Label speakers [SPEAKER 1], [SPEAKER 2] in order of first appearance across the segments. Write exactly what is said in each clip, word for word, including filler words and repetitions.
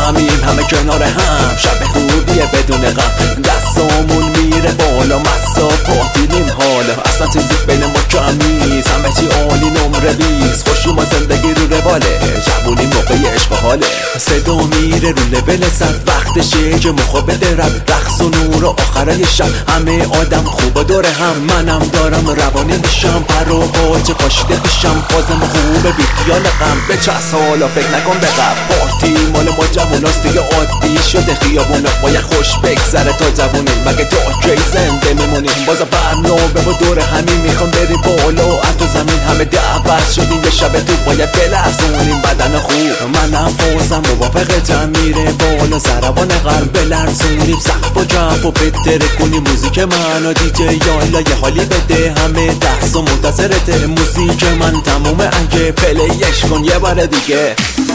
[SPEAKER 1] جمعیم همه کنار هم، شب خوبیه بدون غم، دستامون میره بالا، مسا پاتیلیم حالا، اصلا چیزی بین ما کم نیست، همه چی عالی نمره بیست، خوشی ما زندگی رو رواله، جوونی موقع عشق و حاله، صدا میره رو لول صد، وقتشه که مخابط رد، رقص و نور و آخرای شب، همه آدم خوبا دور هم، منم دارم روانی میشم، پر و باج پاشیده پیشم، بازم خوبه بی خیال غم، به چس حالا فکر نکن به غم، پارتی مال ما جووناست دیگه عادی شده، خیابونا باید خوش بگذره تا جوونیم، مگه تا کی زنده میمونیم، بازم برنامه با دور همین میخوام بریم بالا، از تو زمین همه دعوت شدیم، یه شب تو باید بلرزونیم بدن خوب، منم فوزم موافقتم میره بالا، ضربان قلب بلرزونیم، سقف و جنب و بتره کنیم، موزیک من و دیجی یالا یه حالی بده، همه دست و منتظرته، موزیک من تمومه اگه پلیش کن یه بار دیگه.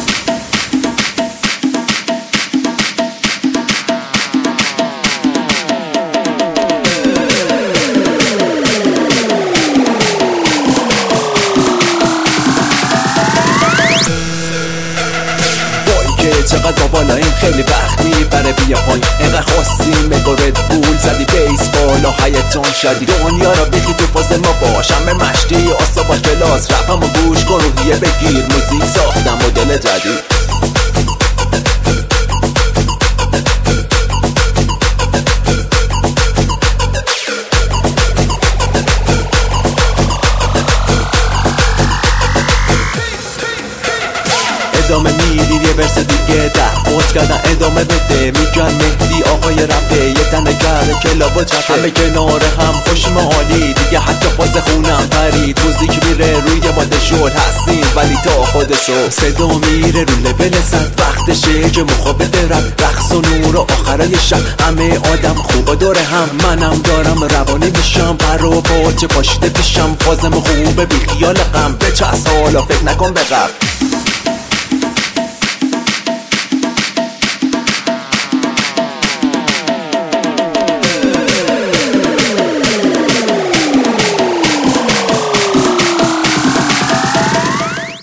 [SPEAKER 1] چقدر با بالاییم خیلی وقت میبره بیا پایین، اینقدر خواستیم بگو رد بول زدی بیس بالا، هیجان شدی دنیا را بیخی تو فاز ما باش، همه مشتی آسا باش کلاس، رپم و گوش کن روحیه بگیر، موزیک ساختم مدل جدید. ادامه میدیم یه برس دیگه، ده باز کردن ادامه بده، میگن مهدی آقای رپه، یه تنه کرده کلاب و چپه، همه کنار هم خوشیم عالی دیگه، حتی باز خونم پرید، موزیک میره روی ماده شد هستیم ولی تا خود صبح، صدا میره رو لول صد، وقتشه که مخابط رد، رقص و نور و آخرای شب، همه آدم خوبا دور هم، منم دارم روانی میشم، پر و باج پاشیده پیشم، فازم خوبه بی خیال غم، به چس حالا فکر نکن به غم.